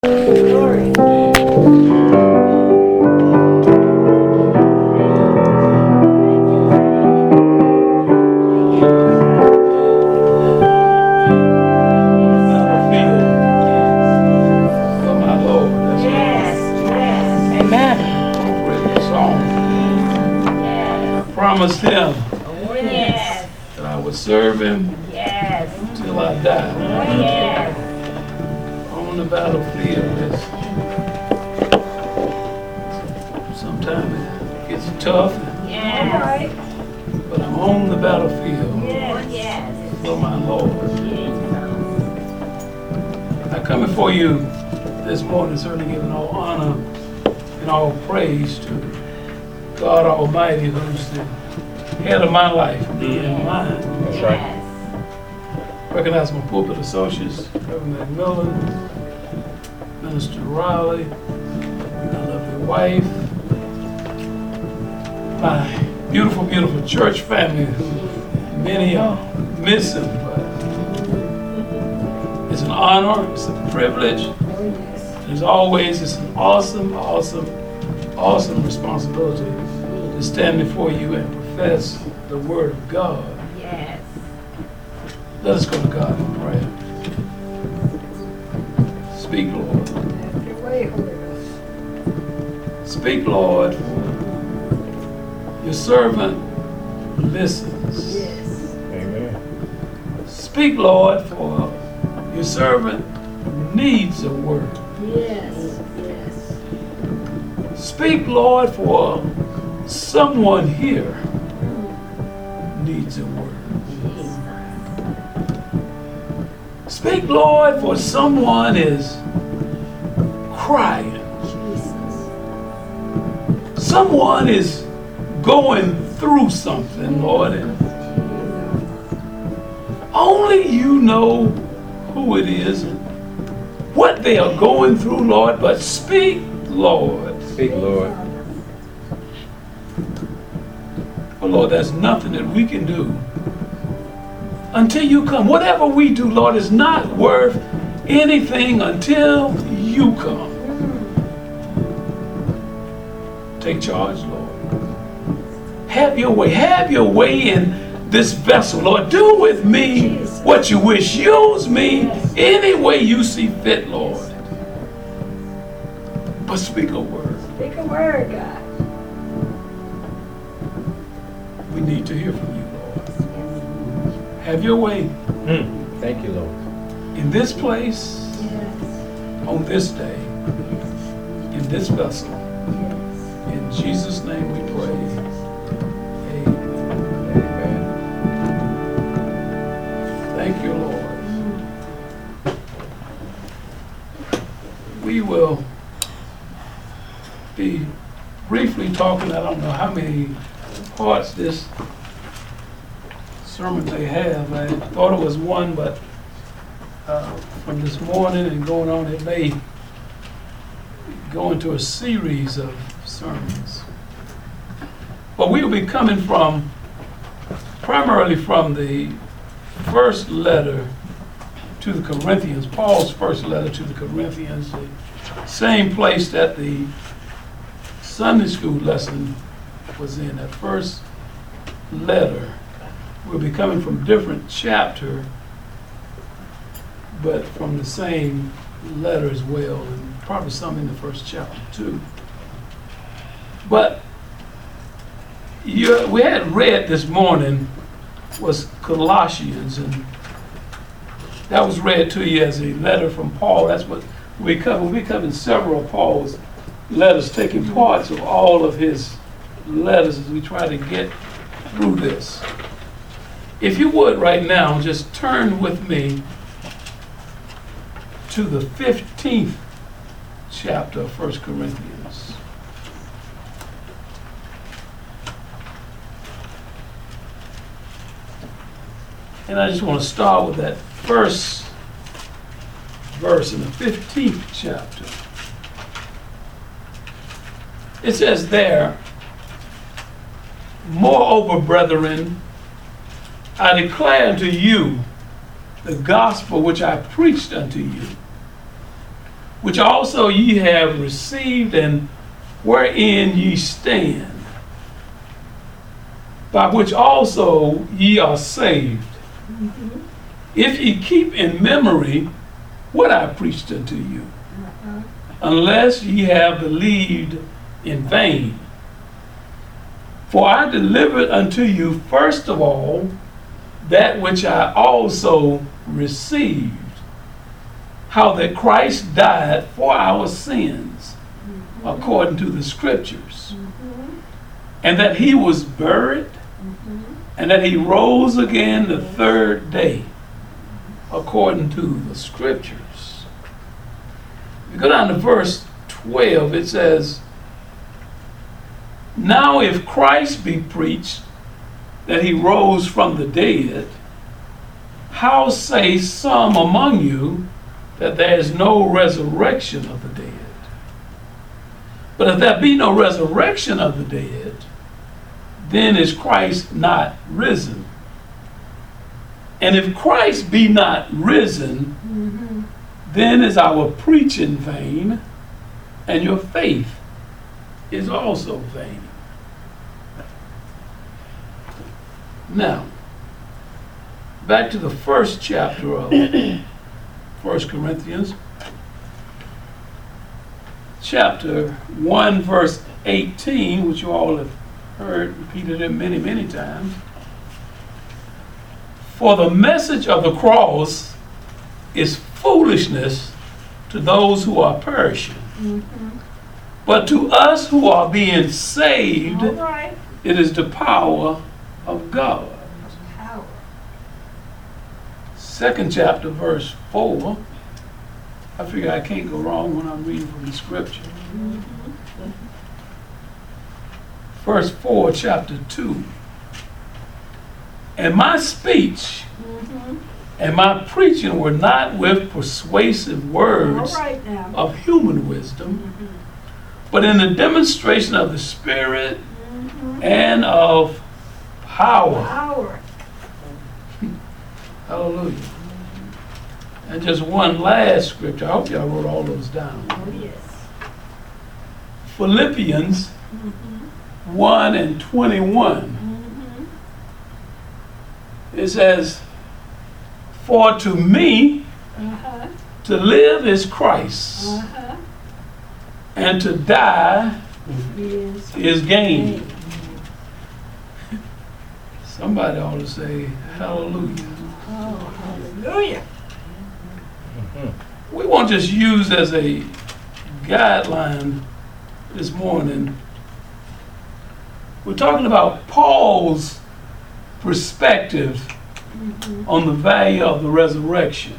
Glory. Promised him that I would serve him till I die. On the battlefield, sometimes it gets tough, but I'm on the battlefield for my Lord. I come before you this morning, certainly giving all honor and all praise to God Almighty, who's the head of my life, me and mine. That's right. Recognize my pulpit associates, Reverend McMillan, Minister Riley, my lovely wife, my beautiful, beautiful church family, who many are missing, but it's an honor, it's a privilege. As always, it's an awesome, awesome, awesome responsibility to stand before you and profess the Word of God. Yes. Let us go to God in prayer. Speak, Lord. Have your way, Holy Ghost. Speak, Lord. Your servant listens. Yes. Amen. Speak, Lord, for your servant needs a word. Yes. Yes. Speak, Lord, for someone here needs a word. Speak, Lord, for someone is crying. Someone is going through something, Lord, and only you know who it is and what they are going through, Lord, but speak, Lord. Speak, Lord. Oh, Lord, there's nothing that we can do until you come. Whatever we do, Lord, is not worth anything until you come. Take charge, Lord. Have your way. Have your way in this vessel, Lord. Do with me what you wish. Use me any way you see fit, Lord. But speak a word. Speak a word, God. We need to hear from you, Lord. Have your way Thank you, Lord. in this place, Yes. on this day, in this vessel. In Jesus' name we pray. Amen. Amen. Thank you, Lord. We will be briefly talking, I don't know how many parts this sermon may have. I thought it was one, but from this morning and going on, it may go into a series of sermons. But we will be coming primarily from the first letter to the Corinthians, Paul's first letter to the Corinthians, the same place that the Sunday school lesson was in, that first letter. We'll be coming from different chapter, but from the same letter as well, and probably some in the first chapter too. But we had read this morning was Colossians, and that was read to you as a letter from Paul. That's what we cover. We covered several of Paul's letters, taking parts of all of his letters as we try to get through this. If you would right now, just turn with me to the 15th chapter of 1 Corinthians. And I just want to start with that first verse in the 15th chapter. It says there, "Moreover, brethren, I declare unto you the gospel which I preached unto you, which also ye have received, and wherein ye stand, by which also ye are saved, if ye keep in memory what I preached unto you, unless ye have believed in vain. For I delivered unto you first of all that which I also received, how that Christ died for our sins, according to the Scriptures, and that he was buried, and that he rose again the third day, according to the Scriptures. You go down to verse 12, it says, now if Christ be preached that he rose from the dead, how say some among you that there is no resurrection of the dead? But if there be no resurrection of the dead, then is Christ not risen? And if Christ be not risen, then is our preaching vain, and your faith is also vain. Now, back to the first chapter of 1 Corinthians, chapter 1, verse 18, which you all have heard repeated it many, many times. For the message of the cross is foolishness to those who are perishing. But to us who are being saved, All right. it is the power of God. Power. Second chapter, verse 4. I figure I can't go wrong when I'm reading from the Scripture. Verse 4, chapter 2. And my speech and my preaching were not with persuasive All words right now. of human wisdom, but in the demonstration of the Spirit and of power. Power. Hallelujah. And just one last scripture. I hope y'all wrote all those down. Oh, yes. Philippians 1 and 21. It says, for to me, to live is Christ, and to die Yes. is gain. Somebody ought to say hallelujah. Oh, hallelujah. We won't just use as a guideline this morning. We're talking about Paul's perspective on the value of the resurrection.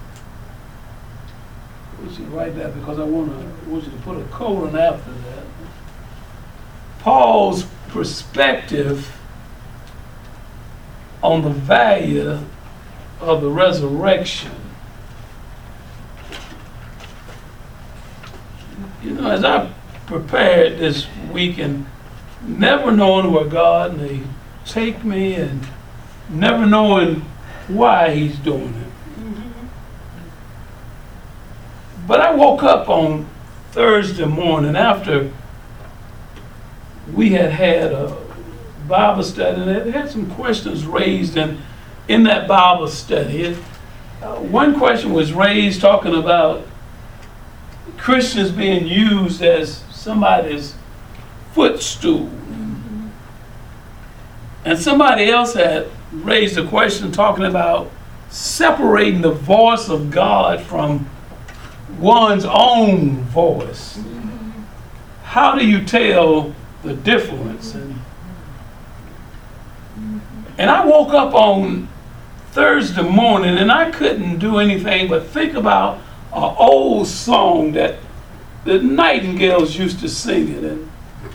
We should write that because I want you to put a colon after that. Paul's perspective on the value of the resurrection. You know, as I prepared this week and never knowing where God may take me and never knowing why he's doing it. But I woke up on Thursday morning after we had a Bible study, and it had some questions raised in that Bible study. One question was raised talking about Christians being used as somebody's footstool. And somebody else had raised a question talking about separating the voice of God from one's own voice. How do you tell the difference? And I woke up on Thursday morning and I couldn't do anything but think about an old song that the Nightingales used to sing it. And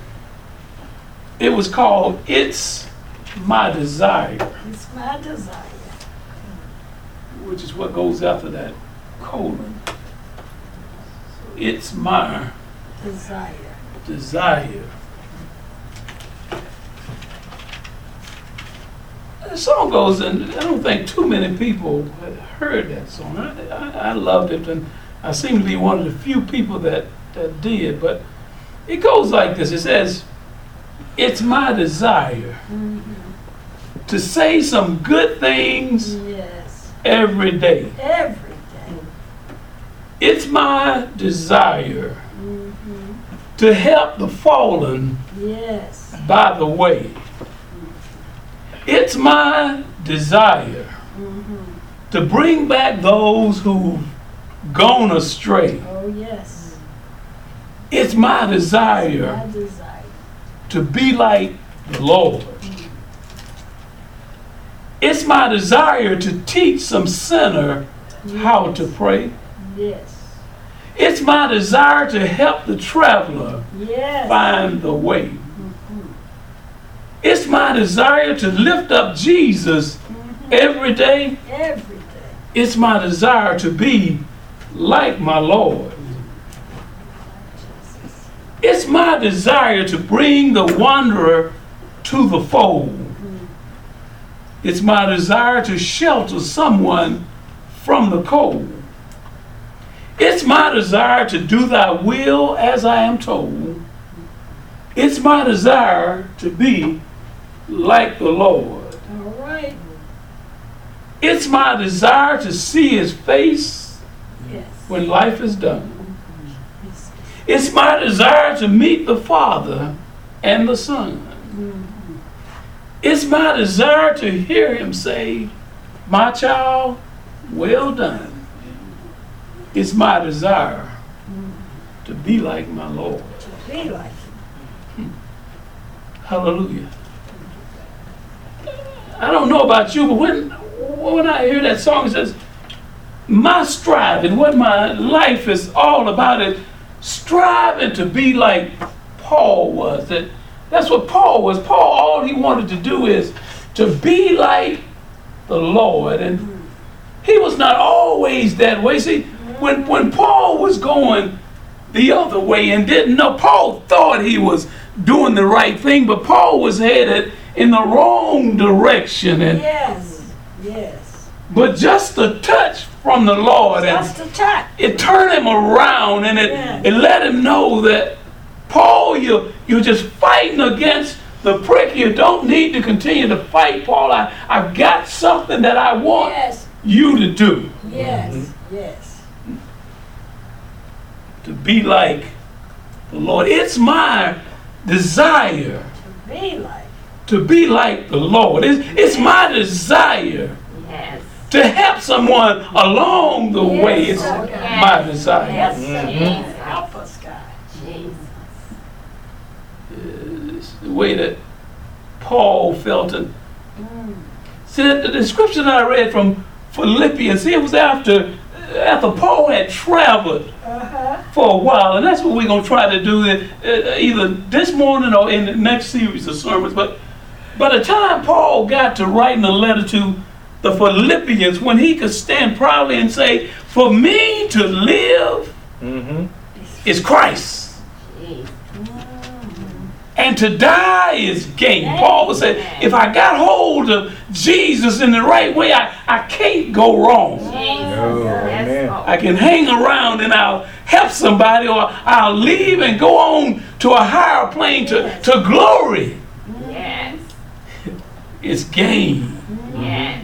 it was called It's My Desire, It's my desire. which is what goes after that colon. It's my Desire. desire. The song goes, and I don't think too many people had heard that song. I loved it, and I seem to be one of the few people that did, but it goes like this. It says, it's my desire to say some good things Yes. every day. Every day. It's my desire to help the fallen Yes. by the way. It's my desire to bring back those who've gone astray. Oh, yes. It's my desire My desire. to be like the Lord. It's my desire to teach some sinner how to pray. Yes. It's my desire to help the traveler Yes. find the way. It's my desire to lift up Jesus every day. Every day. It's my desire to be like my Lord. It's my desire to bring the wanderer to the fold. It's my desire to shelter someone from the cold. It's my desire to do thy will as I am told. It's my desire to be like the Lord. All right. It's my desire to see his face Yes. when life is done. Yes. It's my desire to meet the Father and the Son. It's my desire to hear him say, my child, well done. It's my desire to be like my Lord. To be like him. Hallelujah. I don't know about you, but when I hear that song, it says, my striving, what my life is all about is striving to be like Paul was. That's what Paul was. Paul, all he wanted to do is to be like the Lord. And he was not always that way. See, when Paul was going the other way and didn't know, Paul thought he was doing the right thing, but Paul was headed in the wrong direction. And Yes. Yes. but just a touch from the Lord, and Just a touch. it turned him around, and it let him know that, Paul, you're just fighting against the prick. You don't need to continue to fight, Paul. I've got something that I want Yes. you to do, Yes. Yes. to be like the Lord. It's my desire To be like. to be like the Lord. It's my desire Yes. to help someone along the Yes, way. It's oh God. my desire. Yes. Jesus. Help us, God. Jesus. It's the way that Paul felt. And see, the scripture that I read from Philippians, see, it was after Paul had traveled for a while, and that's what we're going to try to do either this morning or in the next series of sermons. But by the time Paul got to writing a letter to the Philippians, when he could stand proudly and say, for me to live is Christ, Jesus. and to die is gain. Paul would say, if I got hold of Jesus in the right way, I can't go wrong. Jesus. Amen. Yes, I can hang around and I'll help somebody, or I'll leave and go on to a higher plane to glory. yes. It's gain. Yes.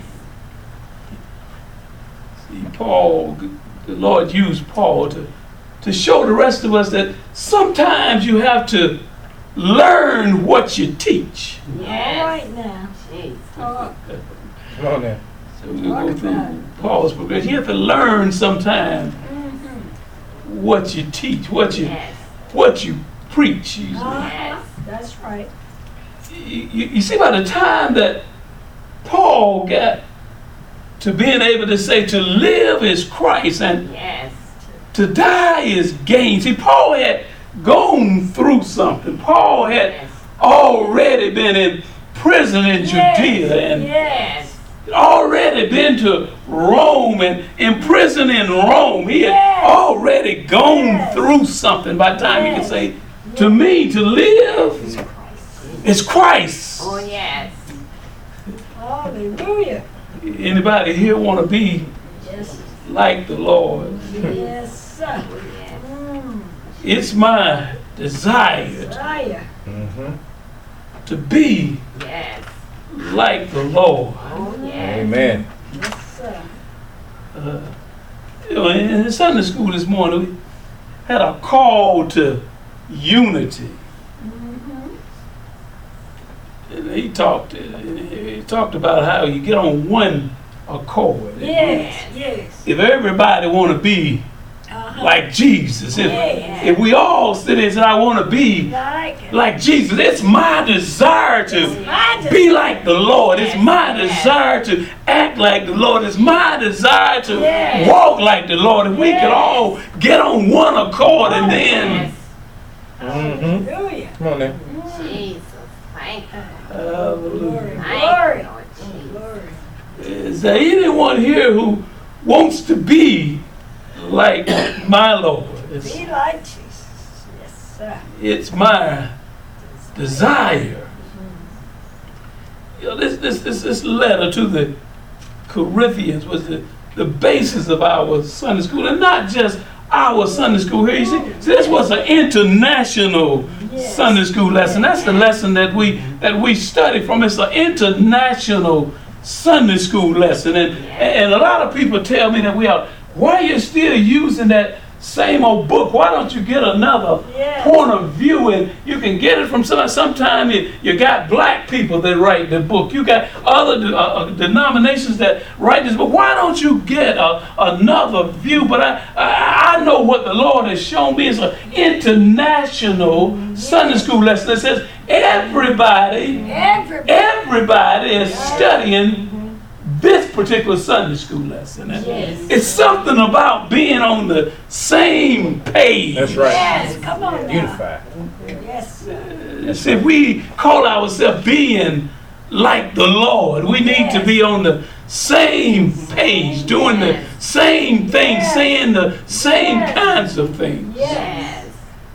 See, Paul, the Lord used Paul to show the rest of us that sometimes you have to learn what you teach. All Yes. right now. Jesus. Talk. Come on now. So we're going to go through Paul's progression. You have to learn sometimes what you teach, what you preach. Yes. That's right. You see, by the time that Paul got to being able to say to live is Christ and Yes. to die is gain. See, Paul had gone through something. Paul had Yes. already been in prison in Judea and Yes. already been to Rome and in prison in Rome. He had Yes. already gone Yes. through something by the time he could Yes. say, to me, to live is Christ. Oh, yes. Hallelujah. Anybody here want to be Yes. like the Lord? Yes. sir. Oh, yes. It's my desire Desire. Mm-hmm. to be Yes. like the Lord. Oh, yes. Amen. Yes, sir. In Sunday school this morning, we had a call to unity. And he talked about how you get on one accord. Yes, yes. If everybody want to be like Jesus, if we all sit there and say, I want to be Like it. like Jesus, it's my desire to My be like the Lord. It's my Yes. desire to act like the Lord. It's my desire to Yes. walk like the Lord. If we Yes. could all get on one accord and then, Yes. Mm-hmm. Hallelujah. Come on now. Jesus. Thank you. hallelujah. Glory. Thank Glory. you, Lord Jesus. Glory. Is there anyone here who wants to be like my Lord? Be like Jesus. Yes, sir. It's my desire. You know, this letter to the Corinthians was the basis of our Sunday school, and not just our Sunday school here. You see, this was an international Yes. Sunday school lesson. That's the lesson that we study from. It's an international Sunday school lesson, and a lot of people tell me that why are you still using that same old book? Why don't you get another Yes. point of view? And you can get it from somebody. Sometimes you got black people that write the book. You got other denominations that write this book. Why don't you get another view? But I know what the Lord has shown me is an international Sunday school lesson that says everybody is studying this particular Sunday school lesson. And Yes. it's something about being on the same page. That's right. Yes, come on now. Unified. Yes, sir. See, if we call ourselves being like the Lord, we need to be on the same page, doing the same things, Yes. saying the same Yes. kinds of things. Yes. Yes.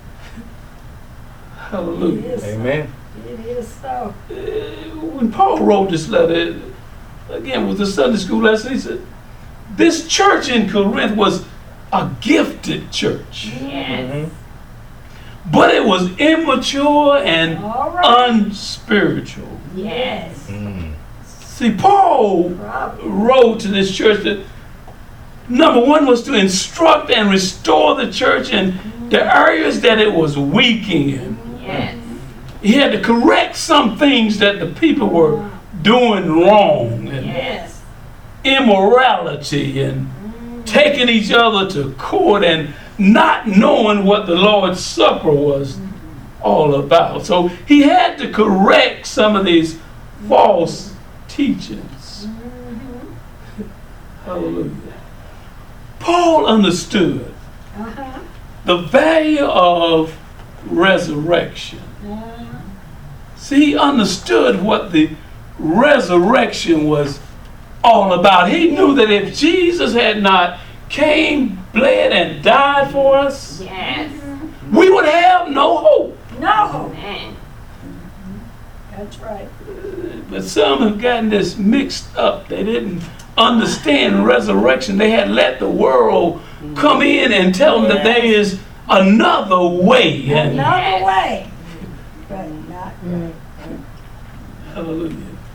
Hallelujah. It is. Amen. It is so. When Paul wrote this letter, again, with the Sunday school lesson, he said, this church in Corinth was a gifted church, Yes. Mm-hmm. but it was immature and All right. unspiritual. Yes. Mm. See, Paul Problem. wrote to this church that number one was to instruct and restore the church in the areas that it was weak in. Yes. He had to correct some things that the people were doing wrong, and Yes. immorality, and taking each other to court, and not knowing what the Lord's Supper was all about. So he had to correct some of these false teachings. Hallelujah. Paul understood Uh-huh. the value of resurrection. See, he understood what the resurrection was all about. He knew that if Jesus had not came, bled, and died for us, Yes. we would have no hope. No. Amen. That's right. But some have gotten this mixed up. They didn't understand resurrection. They had let the world come in and tell them that there is another way. And Another way. But not right. hallelujah.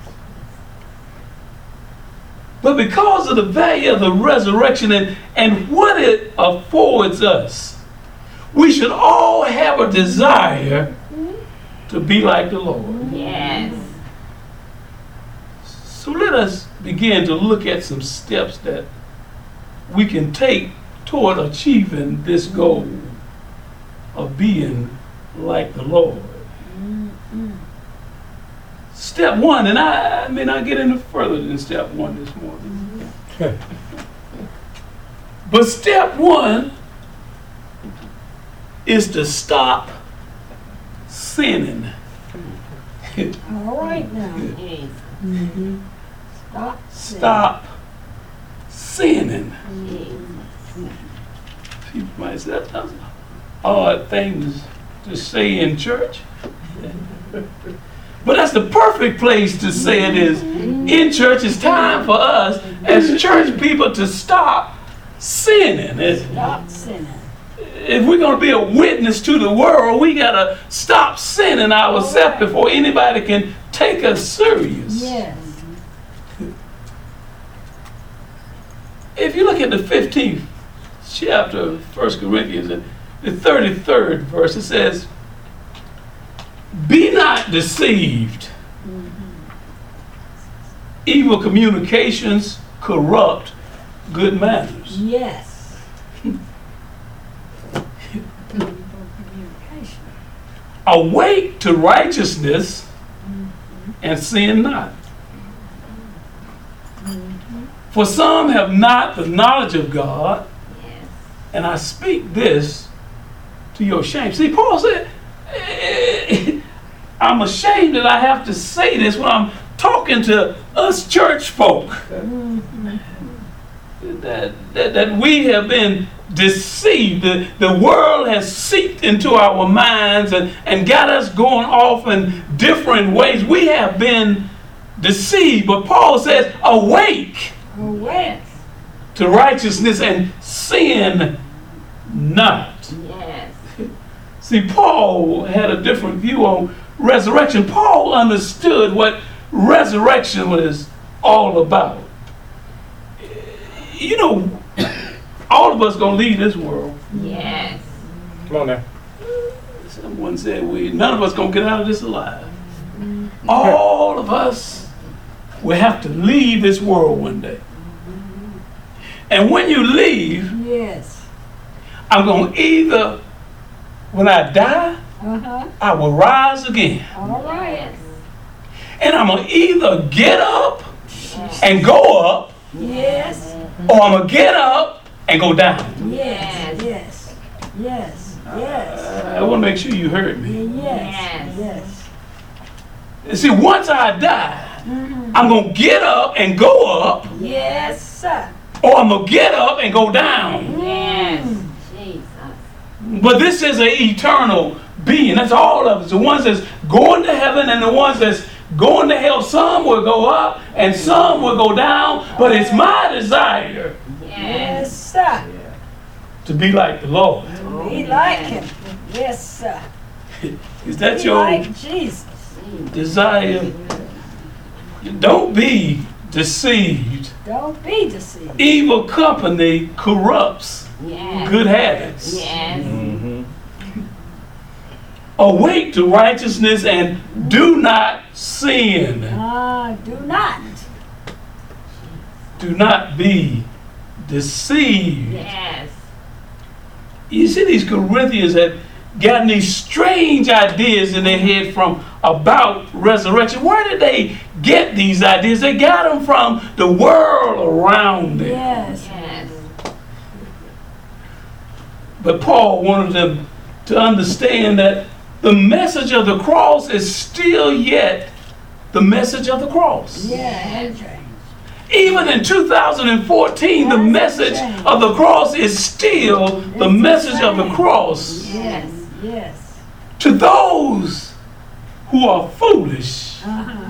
But because of the value of the resurrection and what it affords us, we should all have a desire to be like the Lord. Yes. So let us begin to look at some steps that we can take toward achieving this goal of being like the Lord. Step one, and I may not get any further than step one this morning. But step one is to stop sinning. All right now. Yes. Stop. Stop sinning. Yes. People might say that's an odd thing to say in church. But that's the perfect place to say it is in church. It's time for us as church people to stop sinning. Stop sinning. if we're going to be a witness to the world, we got to stop sinning ourselves before anybody can take us serious. Yes. If you look at the 15th chapter of 1 Corinthians, and the 33rd verse, it says, be not deceived. Evil communications corrupt good manners. Yes. Communication. Awake to righteousness and sin not. For some have not the knowledge of God, Yes. and I speak this to your shame. See, Paul said, I'm ashamed that I have to say this when I'm talking to us church folk. That we have been deceived. The world has seeped into our minds and got us going off in different ways. We have been deceived. But Paul says, awake Awake. to righteousness and sin not. Yes. See, Paul had a different view on resurrection. Paul understood what resurrection was all about. You know, all of us gonna leave this world. Yes. Come on now. Someone said none of us gonna get out of this alive. All of us will have to leave this world one day. And when you leave, Yes. I'm gonna either, when I die, Uh-huh. I will rise again. All right. Yes. And I'm gonna either get up Yes. and go up, Yes. or I'm gonna get up and go down. Yes. Yes. Yes. Yes. I wanna make sure you heard me. Yes. Yes. Yes. You see, once I die, I'm gonna get up and go up, Yes, sir. or I'm gonna get up and go down. Yes. Jesus. But this is an eternal being. That's all of us. The ones that's going to heaven and the ones that's going to hell. Some will go up and some will go down. But it's my desire Yes. Yes, sir. to be like the Lord. Be like him. Yes, sir. Is that Be your like Jesus. desire? Don't be deceived. Don't be deceived. Evil company corrupts Yes. good habits. Yes. Mm-hmm. Awake to righteousness and do not sin. Do not. Do not be deceived. Yes. You see, these Corinthians had gotten these strange ideas in their head from about resurrection. Where did they get these ideas? They got them from the world around them. Yes. Yes. But Paul wanted them to understand that the message of the cross is still yet the message of the cross. Yeah. Okay. Even in 2014, the message of the cross is still the message of the cross. Yes. Yes. To those who are foolish, Uh-huh.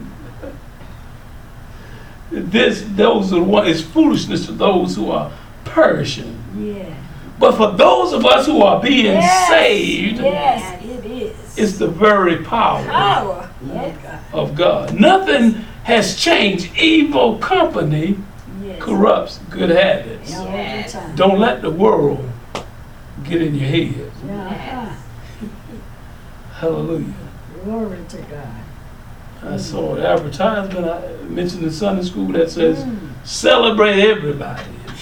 those are what is foolishness to those who are perishing. Yeah. But for those of us who are being Yes. saved, Yes, it is. it's the very power Power. Yes. of God. Nothing has changed. Evil company Yes. corrupts good habits. All the Yes. time. Don't let the world get in your head. Uh-huh. Hallelujah. Glory to God. I saw an advertisement I mentioned in Sunday school that says, celebrate everybody.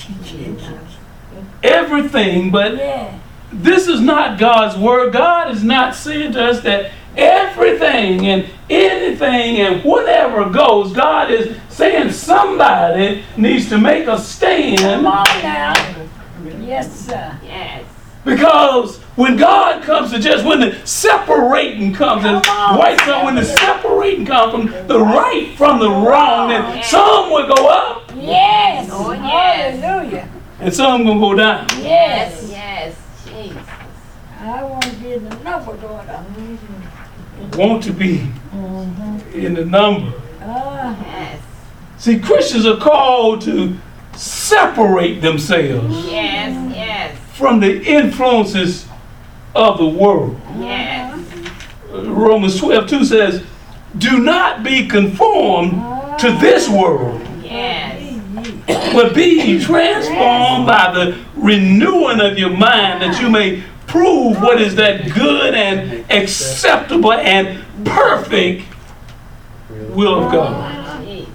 Everything, but Yeah. this is not God's word. God is not saying to us that everything and anything and whatever goes. God is saying somebody needs to make a Come stand, on now. Yes, sir. Yes. because when God comes to judge, when the separating comes, as Come on, Dwight said, when the separating comes from the right from the wrong, then some will go up Yes. Oh, yes. Hallelujah. and some will go down. Yes. Yes. Jesus. I want to be in the number going up. Want to be in the number. Yes. See, Christians are called to separate themselves Yes. Yes. from the influences of the world. Yes. Romans 12:2 says, do not be conformed to this world, Yes. but be ye transformed by the renewing of your mind, that you may prove what is that good and acceptable and perfect will of God. Jesus.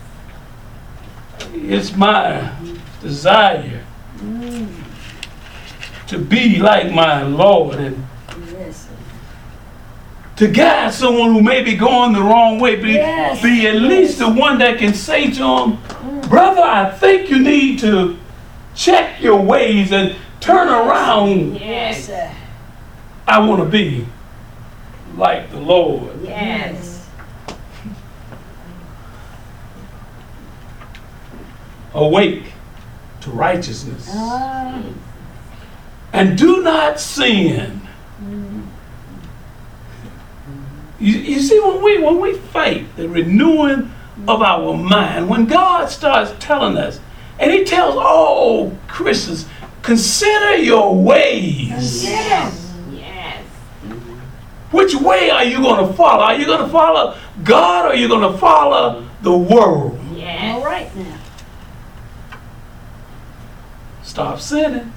It's my desire to be like my Lord and Yes. to guide someone who may be going the wrong way, Yes. be at least the one that can say to them, brother, I think you need to check your ways and turn around. Yes, Yes. sir. I want to be like the Lord. Yes. Awake to righteousness. Ah, And do not sin. You see, when we fight the renewing of our mind, when God starts telling us, and He tells all Christians, consider your ways. Consider. Yes. Which way are you going to follow? Are you going to follow God, or are you going to follow the world? All Yes. right now. Stop sinning.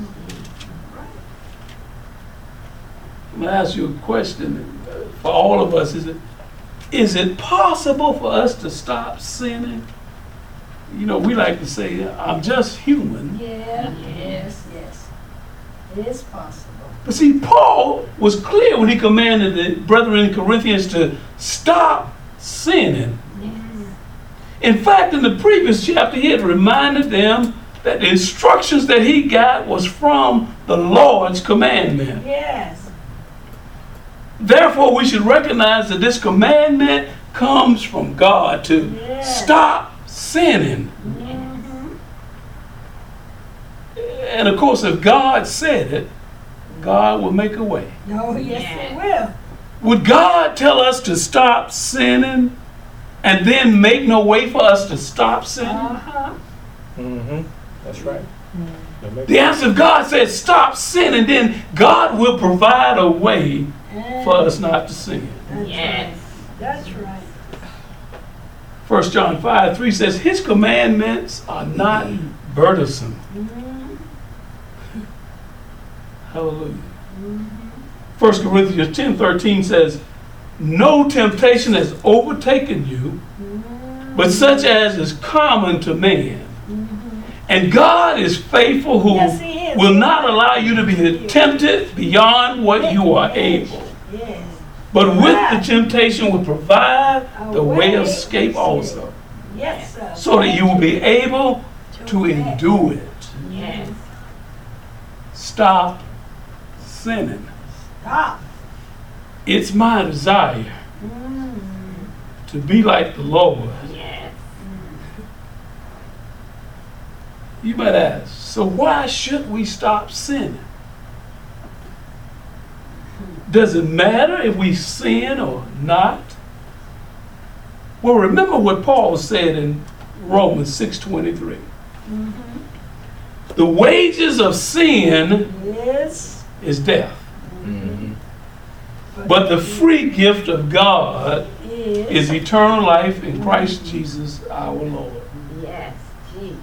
I'm going to ask you a question for all of us. Is it possible for us to stop sinning? You know, we like to say, I'm just human. Yeah. Yes. Yes. It is possible. But see, Paul was clear when he commanded the brethren in Corinthians to stop sinning. In fact, in the previous chapter, he had reminded them that the instructions that he got was from the Lord's commandment. Yes. Therefore, we should recognize that this commandment comes from God to Yes. stop sinning. And of course, if God said it, God will make a way. Oh, yes, Yeah. it will. Would God tell us to stop sinning and then make no way for us to stop sinning? Uh-huh. Mm-hmm. That's right. The answer, if God says stop sinning, then God will provide a way for us not to sin. That's Yes. right. That's right. 1 John 5:3 says, His commandments are not burdensome. Hallelujah. 1 Corinthians 10:13 says, no temptation has overtaken you, but such as is common to man. And God is faithful, who Yes, He is. will not allow you to be tempted beyond what you are able. Yes. But with the temptation will provide the way of escape also, Yes, sir. so that you will be able to endure it. Yes. Stop sinning. Stop. It's my desire to be like the Lord. Yes. You might ask, so why should we stop sinning? Does it matter if we sin or not? Well, remember what Paul said in Romans 6:23. The wages of sin Yes. is death, Mm-hmm. but the free gift of God Is. is eternal life in Christ Jesus our Lord. Yes. Jesus.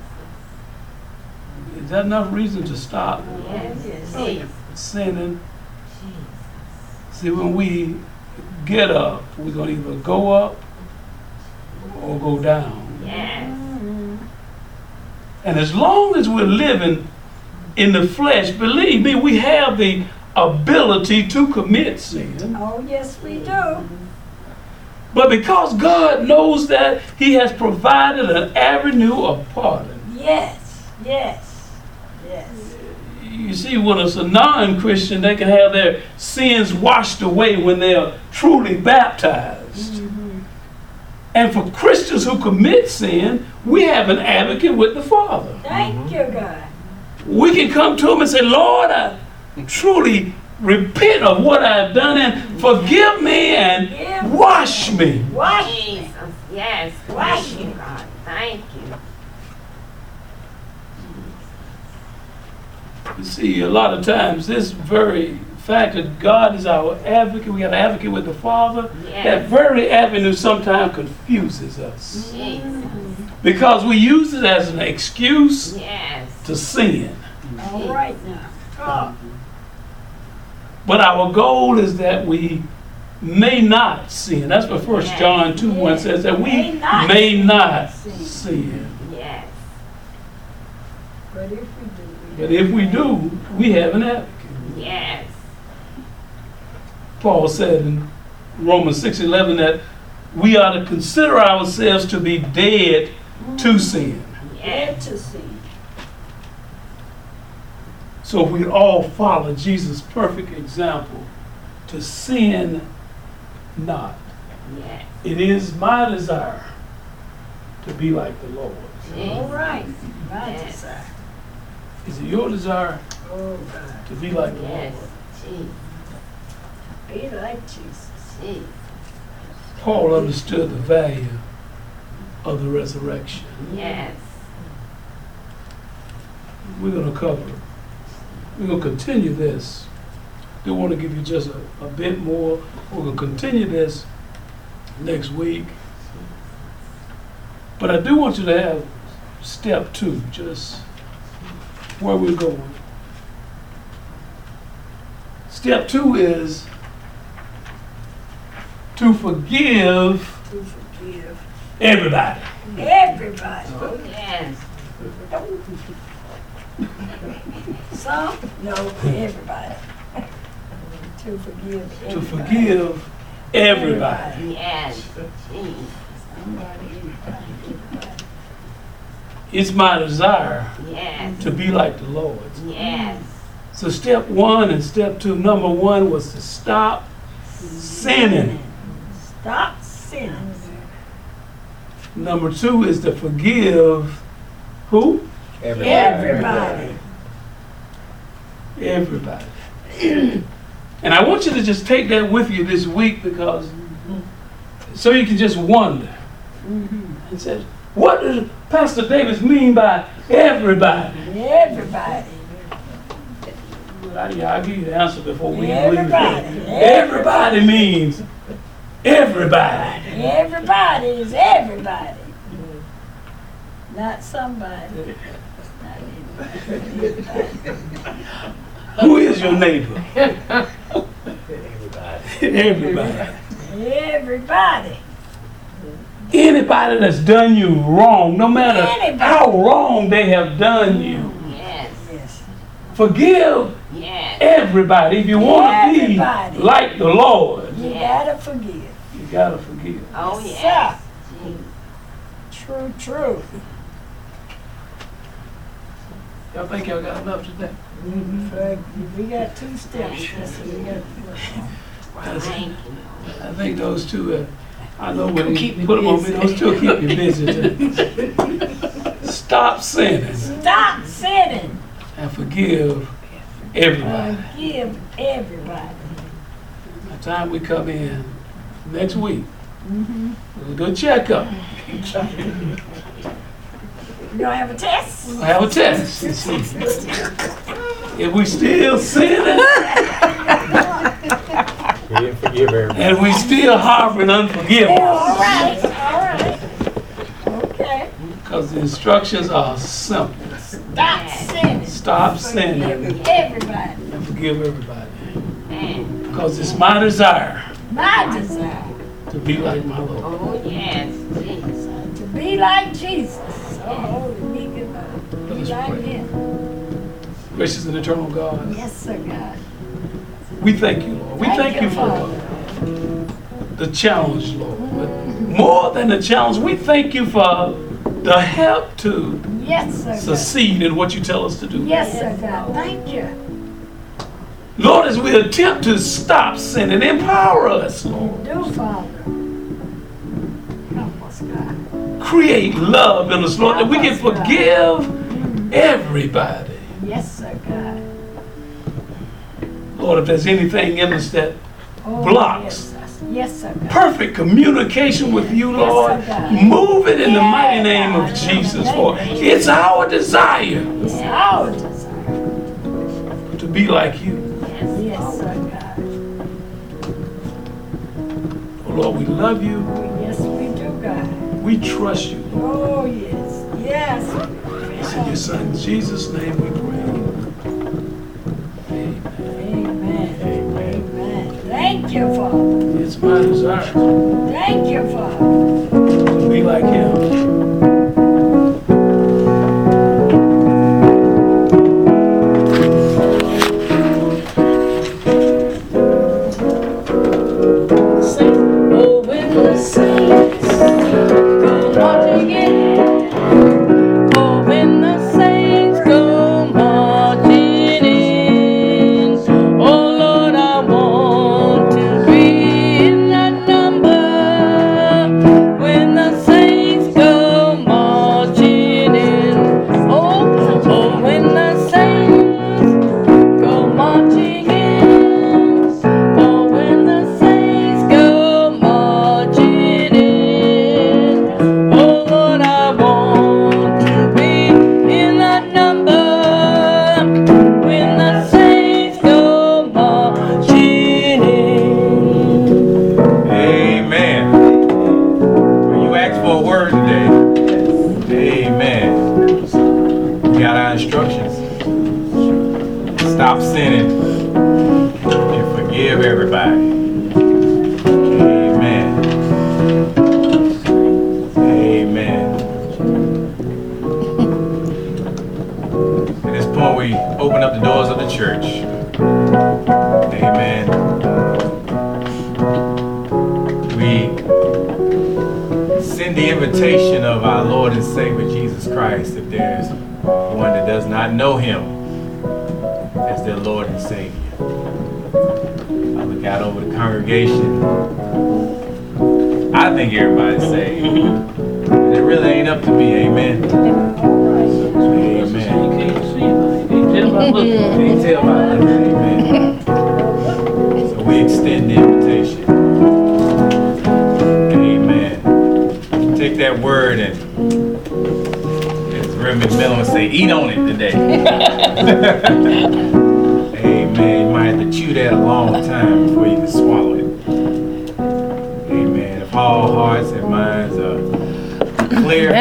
Is that enough reason to stop Yes. Yes. Jesus. sinning? See, when we get up, we're going to either go up or go down. Yes. And as long as we're living in the flesh, believe me, we have the ability to commit sin. Oh, yes, we do. But because God knows that, He has provided an avenue of pardon. Yes. Yes. Yes. You see, when it's a non-Christian, they can have their sins washed away when they are truly baptized. And for Christians who commit sin, we have an advocate with the Father. Thank you, God. We can come to Him and say, Lord, I truly repent of what I've done and forgive me and wash me. Wash. Jesus. Yes. Wash Thank you, me. God. Thank you. You see, a lot of times this very fact that God is our advocate, we got an advocate with the Father, that Yes. very avenue sometimes confuses us. Jesus. Because we use it as an excuse Yes. to sin. All right now. But our goal is that we may not sin. That's what 1 John 2:1 says, that we may not sin. Yes. But if we do, We have an advocate. Yes. Paul said in Romans 6:11 that we are to consider ourselves to be dead to sin. dead Yes. to sin. So if we all follow Jesus' perfect example to sin not. Yes. It is my desire to be like the Lord. All right. My Yes. desire. Is it your desire Oh God. to be like the Yes. Lord? Jesus. Be like Jesus. Jesus. Paul understood the value of the resurrection. Yes. We're going to continue this. I want to give you just a bit more. We're going to continue this next week. But I do want you to have step 2, just where we're going. Step 2 is to forgive To forgive everybody. everybody. Oh, yes. Some? No, everybody. To forgive everybody. To forgive everybody. Yes. Jesus. Somebody, everybody. It's my desire Yes. to be like the Lord. Yes. So step 1 and step 2, number 1 was to stop sinning. Stop sinning. Number 2 is to forgive who? Everybody. Everybody. And I want you to just take that with you this week, because so you can just wonder and say, what does Pastor Davis mean by everybody? Everybody. I'll give you the answer before we leave. Everybody. Everybody means everybody. Everybody is everybody. Not somebody. Not everybody. Who is your neighbor? Everybody. Everybody. Anybody that's done you wrong, no matter Anybody. how wrong they have done you, Yes. Yes. forgive Yes. everybody. If you want to be Everybody. like the Lord, You Yes. gotta forgive. you gotta forgive. Oh, Yes, yes. Jesus. True. Y'all think y'all got enough today? We got 2 steps. We got Thank you. I think those two, I know when Keep you me put them on me, busy. those two will keep you busy too. Stop sinning Stop sinning. and forgive everybody. Forgive everybody. By the time we come in next week, we'll do a checkup. You don't have a test? We'll have a test. and see if we still sinning You didn't forgive everybody. and we still harboring unforgiveness. All right. Okay. Because the instructions are simple. Stop sinning. Stop sinning Forgive everybody. and forgive everybody. Man. Because it's my desire My desire to be like my Lord. Oh, yes. Jesus. to be like Jesus. Oh, be Let us like pray. him. Gracious and eternal God, Yes, sir, God. we thank you, Lord. We thank you for Father. the challenge, Lord. But more than the challenge, we thank you for the help to Yes, sir, God. succeed in what you tell us to do. Yes, sir, God. Thank you. Lord, as we attempt to stop sinning, empower us, Lord. Do, Father. Help us, God. Create love in us, Lord, that we can forgive everybody. Yes, sir, God. Lord, if there's anything in us that Oh, Blocks. Yes, sir. Yes, sir, God. perfect communication with you, Yes, Lord, sir, God. move it in the mighty Yes, name of God. Jesus, Thank Lord. you. It's our desire It's our desire. be like you. Yes, sir, God. Oh Lord, we love you. Yes, we do, God. We trust you. Oh, yes. Yes. It's in your son Jesus' name we pray. Amen. Amen. Thank you, Father. It's my desire Thank you, Father. to be like him. Oh, when the saints go marching in. Oh, when the saints go marching in. Oh, Lord, I want to be in that number. When the saints go marching in. Oh, oh, when the saints go marching in. Oh, when the saints go marching in. Oh, Lord, I want to be in that number. When the saints go marching in. Amen. When you ask for a word today, amen. We got our instructions. Stop sinning and forgive everybody. Amen. Amen. At this point, we open up the doors of the church. Amen. We send the invitation of our Lord and Savior Jesus Christ if there's one that does not know him as their Lord and Savior. I look out over the congregation. I think everybody's saved. But it really ain't up to me, amen. You Amen. can't see it. You can't tell by looking. Can't tell by this, amen. So we extend the invitation. Amen. Take that word and, as Reverend Miller would say, eat on it today. Amen. You might have to chew that a long time before you can swallow it. Amen. If all hearts and minds are clear,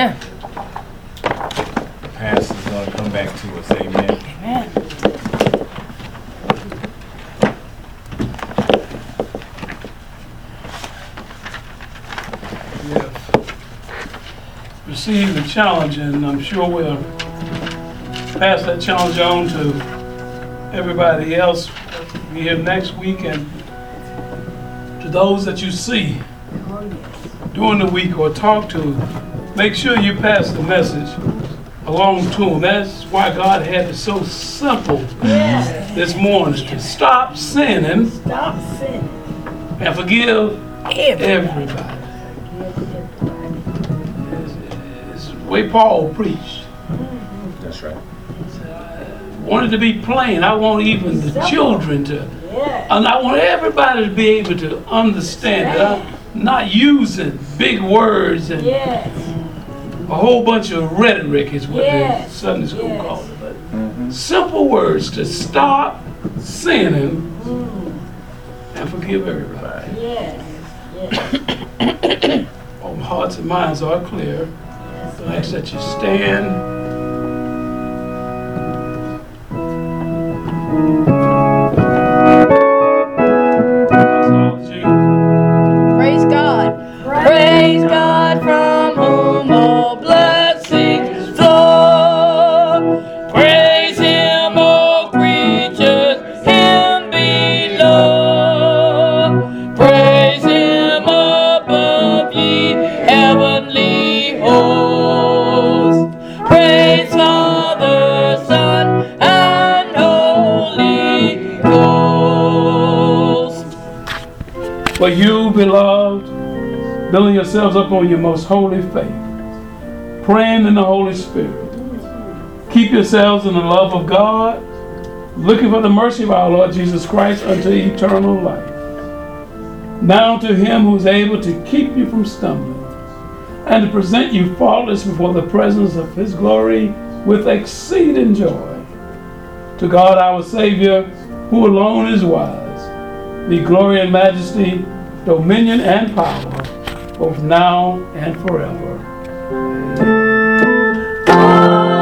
the pastor's going to come back to us. Amen. Receive the challenge, and I'm sure we'll pass that challenge on to everybody else. Be here next week, and to those that you see during the week or talk to, make sure you pass the message along to them. That's why God had it so simple this morning, to stop sinning Stop sinning. and forgive everybody. It's the way Paul preached. That's right. Wanted to be plain. I want even the children to, and I want everybody to be able to understand it. I'm not using big words and a whole bunch of rhetoric is what the Sunday school calls it. But simple words to stop sinning and forgive everybody. All hearts and minds are clear. I ask that you stand. Praise God. Praise God from whom all blessings flow. Praise Him, all creatures, Him below. Praise Him above, ye heavenly hosts. Praise Father, Son, and Holy Ghost. For you, beloved, building yourselves up on your most holy faith, praying in the Holy Spirit. Keep yourselves in the love of God, looking for the mercy of our Lord Jesus Christ unto eternal life. Now to Him who is able to keep you from stumbling and to present you faultless before the presence of His glory with exceeding joy. To God our Savior, who alone is wise, be glory and majesty, dominion and power, both now and forever. Amen.